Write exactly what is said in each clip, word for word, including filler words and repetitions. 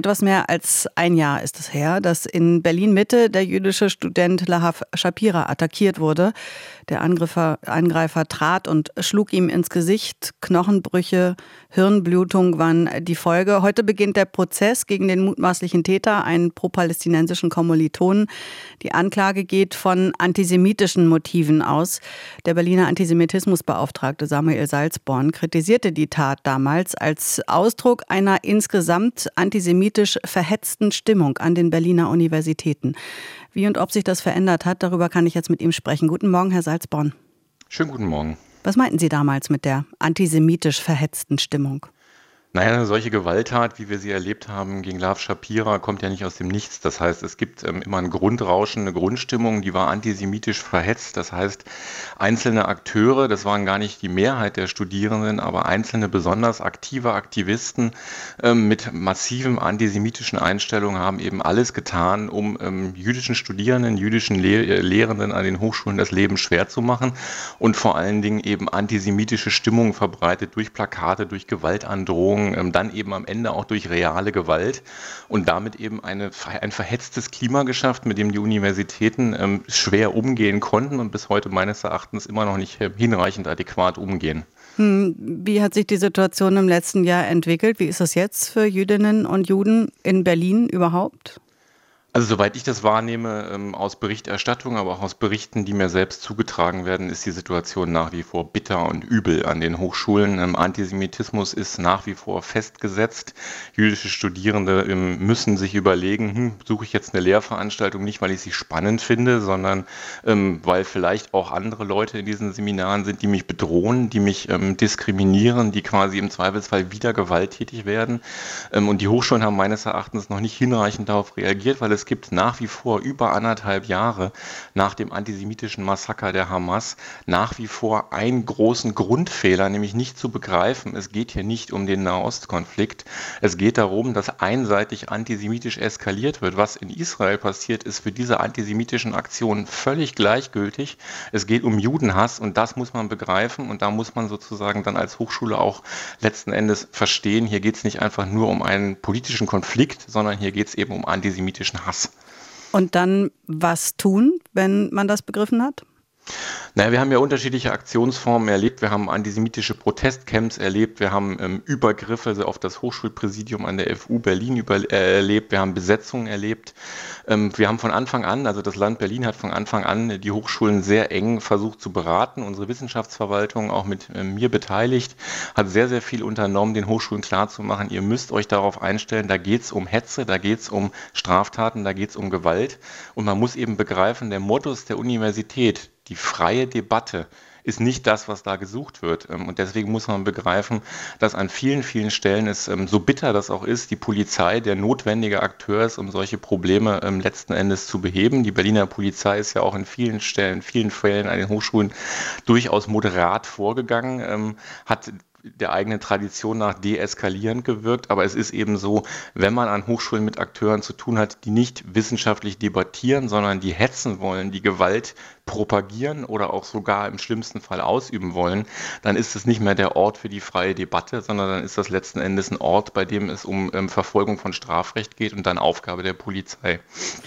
Etwas mehr als ein Jahr ist es her, dass in Berlin-Mitte der jüdische Student Lahav Shapira attackiert wurde. Der Angreifer, Angreifer trat und schlug ihm ins Gesicht. Knochenbrüche, Hirnblutung waren die Folge. Heute beginnt der Prozess gegen den mutmaßlichen Täter, einen pro-palästinensischen Kommilitonen. Die Anklage geht von antisemitischen Motiven aus. Der Berliner Antisemitismusbeauftragte Samuel Salzborn kritisierte die Tat damals als Ausdruck einer insgesamt antisemitisch verhetzten Stimmung an den Berliner Universitäten. Wie und ob sich das verändert hat, darüber kann ich jetzt mit ihm sprechen. Guten Morgen, Herr Salzborn. Schönen guten Morgen. Was meinten Sie damals mit der antisemitisch verhetzten Stimmung? Naja, eine solche Gewalttat, wie wir sie erlebt haben gegen Lahav Shapira, kommt ja nicht aus dem Nichts. Das heißt, es gibt ähm, immer ein Grundrauschen, eine Grundstimmung, die war antisemitisch verhetzt. Das heißt, einzelne Akteure, das waren gar nicht die Mehrheit der Studierenden, aber einzelne besonders aktive Aktivisten ähm, mit massiven antisemitischen Einstellungen haben eben alles getan, um ähm, jüdischen Studierenden, jüdischen Le- Lehrenden an den Hochschulen das Leben schwer zu machen und vor allen Dingen eben antisemitische Stimmung verbreitet durch Plakate, durch Gewaltandrohungen, dann eben am Ende auch durch reale Gewalt und damit eben eine, ein verhetztes Klima geschafft, mit dem die Universitäten ähm, schwer umgehen konnten und bis heute meines Erachtens immer noch nicht hinreichend adäquat umgehen. Hm, wie hat sich die Situation im letzten Jahr entwickelt? Wie ist das jetzt für Jüdinnen und Juden in Berlin überhaupt? Also soweit ich das wahrnehme, ähm, aus Berichterstattung, aber auch aus Berichten, die mir selbst zugetragen werden, ist die Situation nach wie vor bitter und übel an den Hochschulen. Ähm, Antisemitismus ist nach wie vor festgesetzt. Jüdische Studierende ähm, müssen sich überlegen, hm, suche ich jetzt eine Lehrveranstaltung nicht, weil ich sie spannend finde, sondern ähm, weil vielleicht auch andere Leute in diesen Seminaren sind, die mich bedrohen, die mich ähm, diskriminieren, die quasi im Zweifelsfall wieder gewalttätig werden. Ähm, und die Hochschulen haben meines Erachtens noch nicht hinreichend darauf reagiert, weil es Es gibt nach wie vor über anderthalb Jahre nach dem antisemitischen Massaker der Hamas nach wie vor einen großen Grundfehler, nämlich nicht zu begreifen, es geht hier nicht um den Nahostkonflikt. Es geht darum, dass einseitig antisemitisch eskaliert wird. Was in Israel passiert, ist für diese antisemitischen Aktionen völlig gleichgültig. Es geht um Judenhass und das muss man begreifen und da muss man sozusagen dann als Hochschule auch letzten Endes verstehen, hier geht es nicht einfach nur um einen politischen Konflikt, sondern hier geht es eben um antisemitischen Hass. Und dann was tun, wenn man das begriffen hat? Naja, wir haben ja unterschiedliche Aktionsformen erlebt. Wir haben antisemitische Protestcamps erlebt. Wir haben ähm, Übergriffe also auf das Hochschulpräsidium an der F U Berlin über, äh, erlebt. Wir haben Besetzungen erlebt. Ähm, wir haben von Anfang an, also das Land Berlin hat von Anfang an die Hochschulen sehr eng versucht zu beraten. Unsere Wissenschaftsverwaltung, auch mit äh, mir beteiligt, hat sehr, sehr viel unternommen, den Hochschulen klarzumachen, ihr müsst euch darauf einstellen, da geht es um Hetze, da geht es um Straftaten, da geht es um Gewalt. Und man muss eben begreifen, der Modus der Universität, die freie Debatte, ist nicht das, was da gesucht wird. Und deswegen muss man begreifen, dass an vielen, vielen Stellen es, so bitter das auch ist, die Polizei der notwendige Akteur ist, um solche Probleme letzten Endes zu beheben. Die Berliner Polizei ist ja auch in vielen Stellen, in vielen Fällen an den Hochschulen durchaus moderat vorgegangen, hat der eigenen Tradition nach deeskalierend gewirkt, aber es ist eben so, wenn man an Hochschulen mit Akteuren zu tun hat, die nicht wissenschaftlich debattieren, sondern die hetzen wollen, die Gewalt propagieren oder auch sogar im schlimmsten Fall ausüben wollen, dann ist es nicht mehr der Ort für die freie Debatte, sondern dann ist das letzten Endes ein Ort, bei dem es um ähm, Verfolgung von Strafrecht geht und dann Aufgabe der Polizei.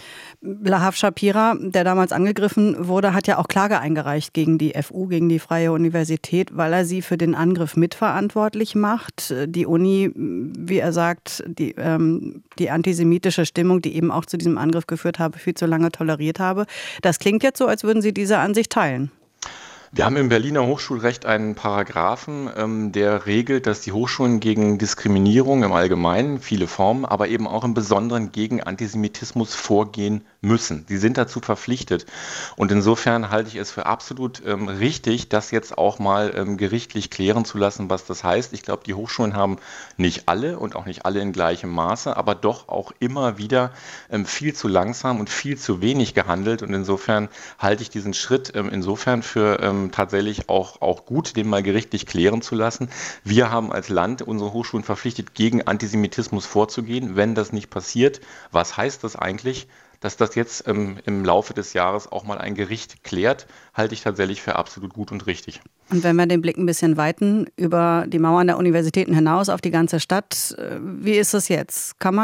Lahav Shapira, der damals angegriffen wurde, hat ja auch Klage eingereicht gegen die F U, gegen die Freie Universität, weil er sie für den Angriff mitverantwortlich macht. Die Uni, wie er sagt, die, ähm, die antisemitische Stimmung, die eben auch zu diesem Angriff geführt habe, viel zu lange toleriert habe. Das klingt jetzt so, als würden Sie diese Ansicht teilen. Wir haben im Berliner Hochschulrecht einen Paragraphen, ähm, der regelt, dass die Hochschulen gegen Diskriminierung im Allgemeinen, viele Formen, aber eben auch im Besonderen gegen Antisemitismus vorgehen müssen. Sie sind dazu verpflichtet. Und insofern halte ich es für absolut ähm, richtig, das jetzt auch mal ähm, gerichtlich klären zu lassen, was das heißt. Ich glaube, die Hochschulen haben nicht alle und auch nicht alle in gleichem Maße, aber doch auch immer wieder ähm, viel zu langsam und viel zu wenig gehandelt. Und insofern halte ich diesen Schritt ähm, insofern für ähm, tatsächlich auch, auch gut, den mal gerichtlich klären zu lassen. Wir haben als Land unsere Hochschulen verpflichtet, gegen Antisemitismus vorzugehen. Wenn das nicht passiert, was heißt das eigentlich? Dass das jetzt ähm, im Laufe des Jahres auch mal ein Gericht klärt, halte ich tatsächlich für absolut gut und richtig. Und wenn wir den Blick ein bisschen weiten, über die Mauern der Universitäten hinaus auf die ganze Stadt, wie ist es jetzt? Kann man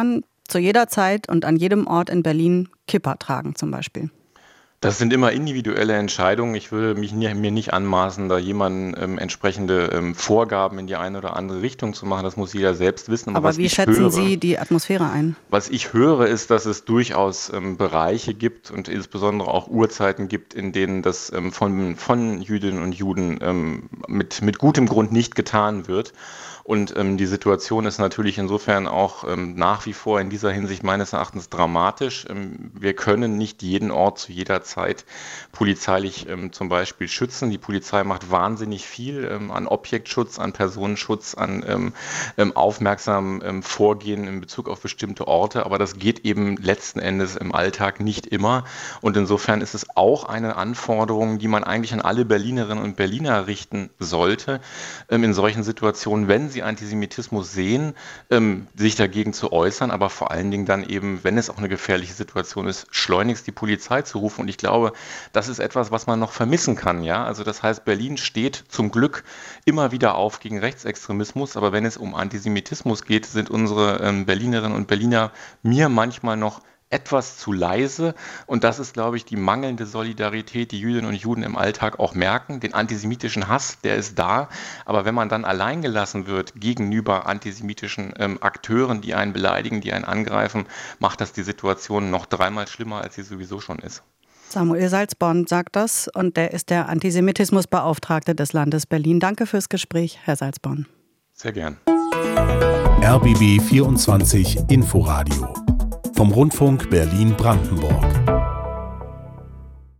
zu jeder Zeit und an jedem Ort in Berlin Kippa tragen zum Beispiel? Das sind immer individuelle Entscheidungen. Ich würde mich nie, mir nicht anmaßen, da jemanden ähm, entsprechende ähm, Vorgaben in die eine oder andere Richtung zu machen. Das muss jeder selbst wissen. Aber, Aber wie schätzen höre, Sie die Atmosphäre ein? Was ich höre, ist, dass es durchaus ähm, Bereiche gibt und insbesondere auch Uhrzeiten gibt, in denen das ähm, von, von Jüdinnen und Juden ähm, mit, mit gutem Grund nicht getan wird. Und ähm, die Situation ist natürlich insofern auch ähm, nach wie vor in dieser Hinsicht meines Erachtens dramatisch. Ähm, wir können nicht jeden Ort zu jeder Zeit polizeilich ähm, zum Beispiel schützen. Die Polizei macht wahnsinnig viel ähm, an Objektschutz, an Personenschutz, an ähm, ähm, aufmerksamem ähm, Vorgehen in Bezug auf bestimmte Orte. Aber das geht eben letzten Endes im Alltag nicht immer. Und insofern ist es auch eine Anforderung, die man eigentlich an alle Berlinerinnen und Berliner richten sollte, ähm, in solchen Situationen, wenn sie Antisemitismus sehen, ähm, sich dagegen zu äußern, aber vor allen Dingen dann eben, wenn es auch eine gefährliche Situation ist, schleunigst die Polizei zu rufen. Und ich glaube, das ist etwas, was man noch vermissen kann. Ja? Also das heißt, Berlin steht zum Glück immer wieder auf gegen Rechtsextremismus, aber wenn es um Antisemitismus geht, sind unsere ähm, Berlinerinnen und Berliner mir manchmal noch etwas zu leise, und das ist, glaube ich, die mangelnde Solidarität, die Jüdinnen und Juden im Alltag auch merken. Den antisemitischen Hass, der ist da, aber wenn man dann alleingelassen wird gegenüber antisemitischen ähm, Akteuren, die einen beleidigen, die einen angreifen, macht das die Situation noch dreimal schlimmer, als sie sowieso schon ist. Samuel Salzborn sagt das, und der ist der Antisemitismusbeauftragte des Landes Berlin. Danke fürs Gespräch, Herr Salzborn. Sehr gern. R B B vierundzwanzig Inforadio vom Rundfunk Berlin-Brandenburg.